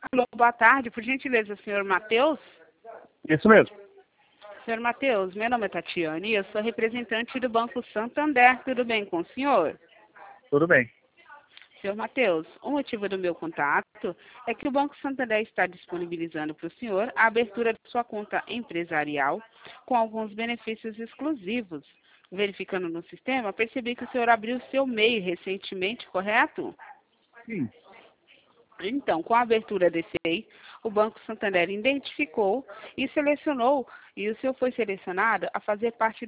Alô, boa tarde. Por gentileza, senhor Matheus? Isso mesmo. Senhor Matheus, meu nome é Tatiane e eu sou representante do Banco Santander. Tudo bem com o senhor? Tudo bem. Senhor Matheus, o motivo do meu contato é que o Banco Santander está disponibilizando para o senhor a abertura de sua conta empresarial com alguns benefícios exclusivos. Verificando no sistema, percebi que o senhor abriu seu MEI recentemente, correto? Sim. Então, com a abertura desse MEI, o Banco Santander identificou e selecionou, e o senhor foi selecionado a fazer parte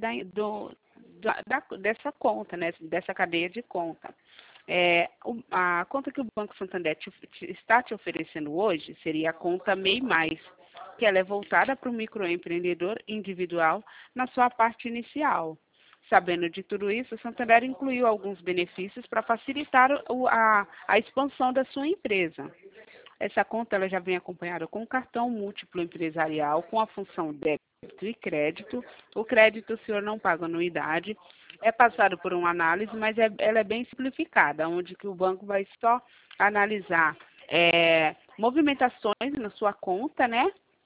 dessa conta, né, dessa cadeia de conta. A conta que o Banco Santander está te oferecendo hoje seria a conta MEI+, que ela é voltada para o microempreendedor individual na sua parte inicial. Sabendo de tudo isso, o Santander incluiu alguns benefícios para facilitar a expansão da sua empresa. Essa conta ela já vem acompanhada com um cartão múltiplo empresarial, com a função débito e crédito. O crédito o senhor não paga anuidade, é passado por uma análise, mas ela é bem simplificada, onde que o banco vai só analisar movimentações na sua conta, né?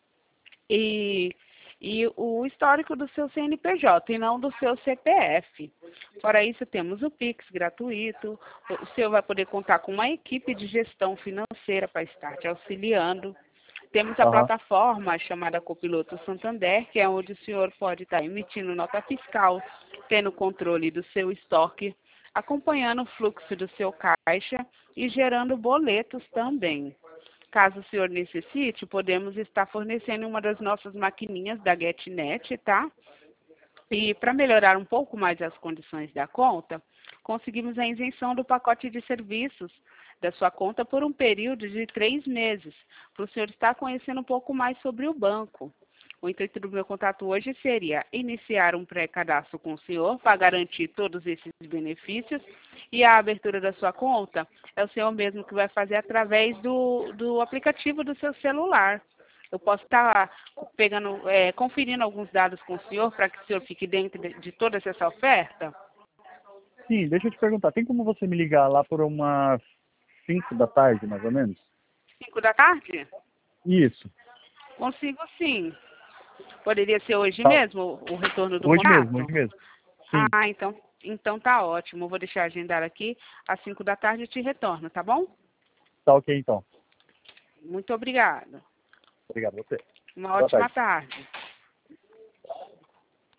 E o histórico do seu CNPJ e não do seu CPF. Fora isso, temos o Pix gratuito, o senhor vai poder contar com uma equipe de gestão financeira para estar te auxiliando. Temos a plataforma chamada Copiloto Santander, que é onde o senhor pode estar emitindo nota fiscal, tendo controle do seu estoque, acompanhando o fluxo do seu caixa e gerando boletos também. Caso o senhor necessite, podemos estar fornecendo uma das nossas maquininhas da GetNet, tá? E para melhorar um pouco mais as condições da conta, conseguimos a isenção do pacote de serviços da sua conta por um período de 3 meses, para o senhor estar conhecendo um pouco mais sobre o banco. O intuito do meu contato hoje seria iniciar um pré-cadastro com o senhor para garantir todos esses benefícios e a abertura da sua conta é o senhor mesmo que vai fazer através do aplicativo do seu celular. Eu posso estar conferindo alguns dados com o senhor para que o senhor fique dentro de toda essa oferta? Sim, deixa eu te perguntar, tem como você me ligar lá por umas 5 da tarde, mais ou menos? 5 da tarde? Isso. Consigo sim. Poderia ser hoje Tá. mesmo o retorno do Hoje contato? mesmo, hoje mesmo. Sim. Ah, então tá ótimo. Vou deixar agendar aqui às 5 da tarde e te retorno, tá bom? Tá ok, então. Muito obrigada. Obrigado a você. Uma Boa ótima tarde. tarde.